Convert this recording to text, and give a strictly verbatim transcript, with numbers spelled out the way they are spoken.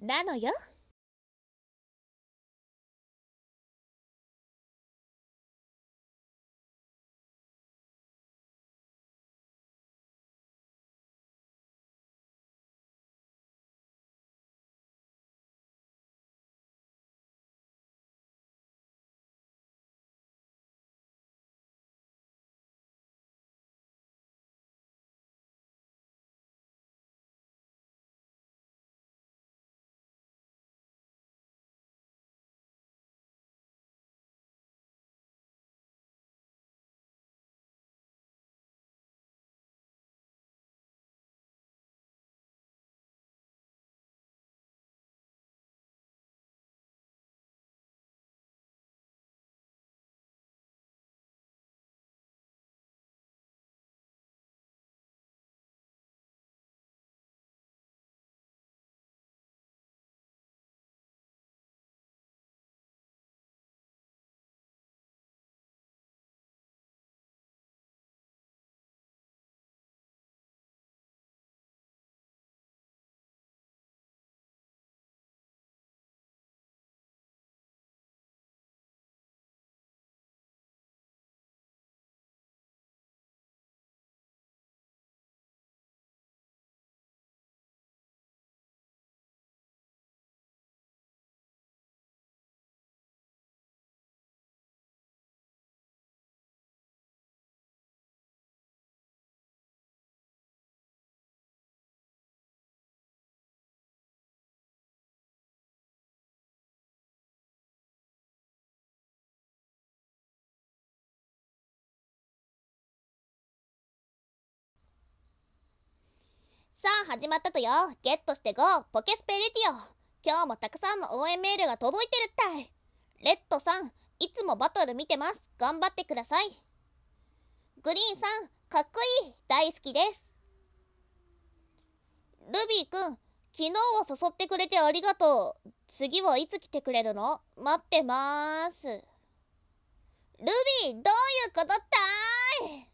なのよ。さあ始まったとよ。ゲットしてゴーポケスペレディオ。今日もたくさんの応援メールが届いてるったい。レッドさん、いつもバトル見てます。頑張ってください。グリーンさん、かっこいい。大好きです。ルビーくん、昨日は誘ってくれてありがとう。次はいつ来てくれるの？待ってまーす。ルビー、どういうことったーい。